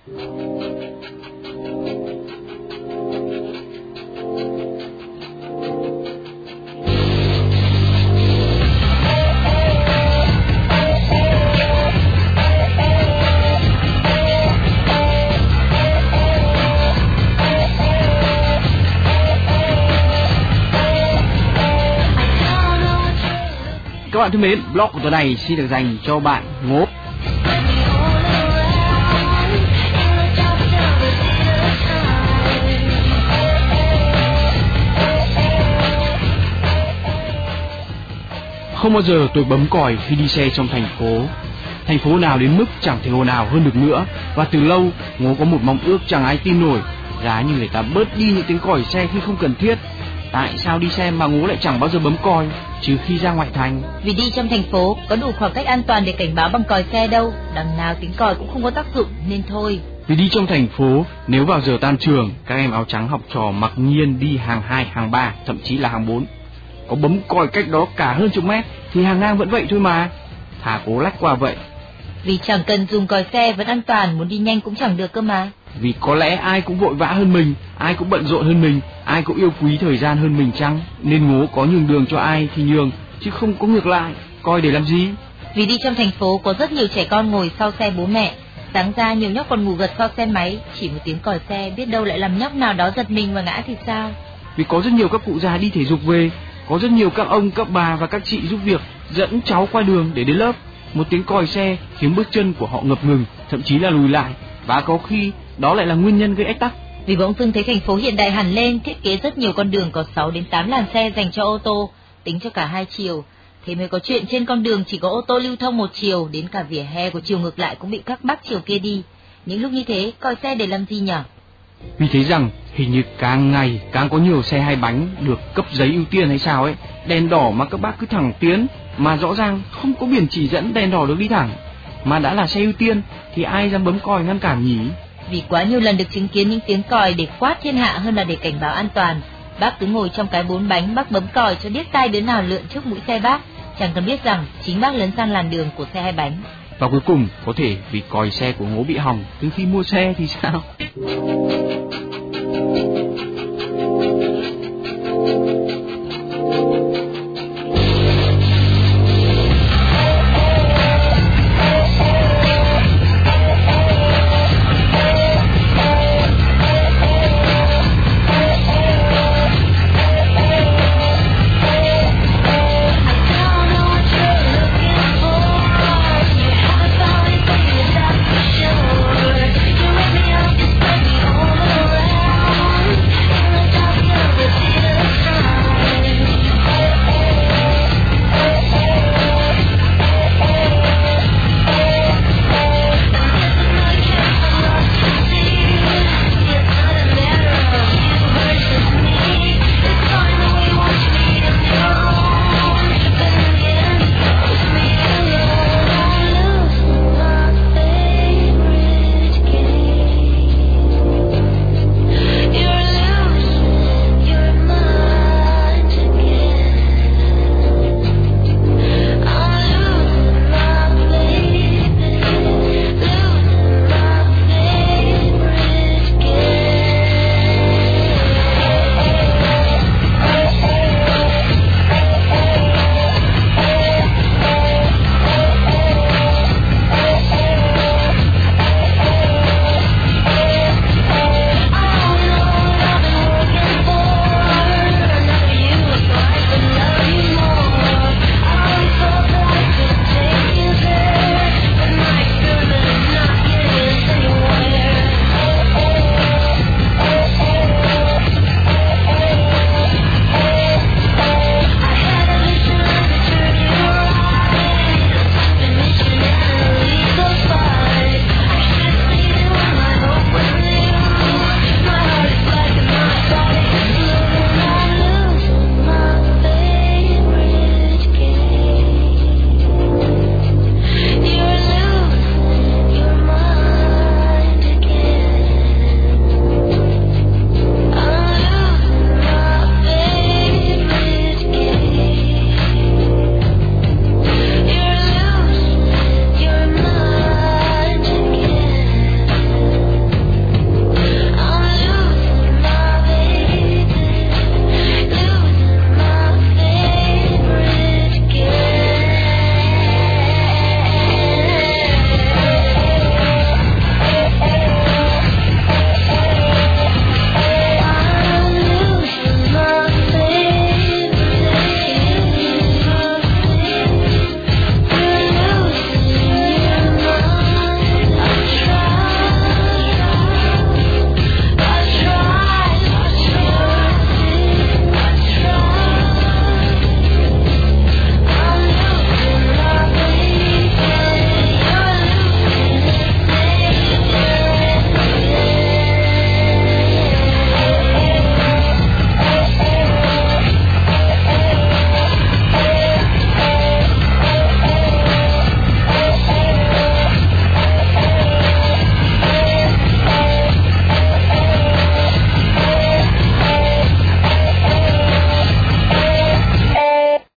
Các bạn thân mến, blog của tuần này xin được dành cho bạn Ngố. Không bao giờ tôi bấm còi khi đi xe trong thành phố. Thành phố nào đến mức chẳng thể ồn ào hơn được nữa. Và từ lâu, Ngố có một mong ước chẳng ai tin nổi. Giá như người ta bớt đi những tiếng còi xe khi không cần thiết. Tại sao đi xe mà Ngố lại chẳng bao giờ bấm còi, trừ khi ra ngoại thành? Vì đi trong thành phố có đủ khoảng cách an toàn để cảnh báo bằng còi xe đâu. Đằng nào tiếng còi cũng không có tác dụng nên thôi. Vì đi trong thành phố, nếu vào giờ tan trường, các em áo trắng học trò mặc nhiên đi hàng 2, hàng 3, thậm chí là hàng 4. Có bấm còi cách đó cả hơn chục mét thì hàng ngang vẫn vậy thôi mà. Thà cố lách qua vậy. Vì chẳng cần dùng còi xe vẫn an toàn, muốn đi nhanh cũng chẳng được cơ mà. Vì có lẽ ai cũng vội vã hơn mình, ai cũng bận rộn hơn mình, ai cũng yêu quý thời gian hơn mình chăng? Nên Ngố có nhường đường cho ai thì nhường, chứ không có ngược lại. Coi để làm gì? Vì đi trong thành phố có rất nhiều trẻ con ngồi sau xe bố mẹ. Sáng ra nhiều nhóc còn ngủ gật sau xe máy, chỉ một tiếng còi xe biết đâu lại làm nhóc nào đó giật mình và ngã thì sao? Vì có rất nhiều các cụ già đi thể dục về, có rất nhiều các ông, các bà và các chị giúp việc dẫn cháu qua đường để đến lớp. Một tiếng còi xe khiến bước chân của họ ngập ngừng, thậm chí là lùi lại, và có khi đó lại là nguyên nhân gây ách tắc. Vì bỗng dưng thấy thành phố hiện đại hẳn lên, thiết kế rất nhiều con đường có 6 đến 8 làn xe dành cho ô tô, tính cho cả hai chiều. Thế mới có chuyện trên con đường chỉ có ô tô lưu thông một chiều, đến cả vỉa hè của chiều ngược lại cũng bị cắt bắc chiều kia đi. Những lúc như thế, còi xe để làm gì nhở? Vì thấy rằng hình như càng ngày càng có nhiều xe hai bánh được cấp giấy ưu tiên hay sao ấy. Đèn đỏ mà các bác cứ thẳng tiến, mà rõ ràng không có biển chỉ dẫn đèn đỏ được đi thẳng. Mà đã là xe ưu tiên thì ai dám bấm còi ngăn cản nhỉ? Vì quá nhiều lần được chứng kiến những tiếng còi để quát thiên hạ hơn là để cảnh báo an toàn. Bác cứ ngồi trong cái 4 bánh, bác bấm còi cho điếc tai đứa nào lượn trước mũi xe bác, chẳng cần biết rằng chính bác lấn sang làn đường của xe hai bánh. Và cuối cùng có thể vì còi xe của Ngố bị hỏng từ khi mua xe thì sao?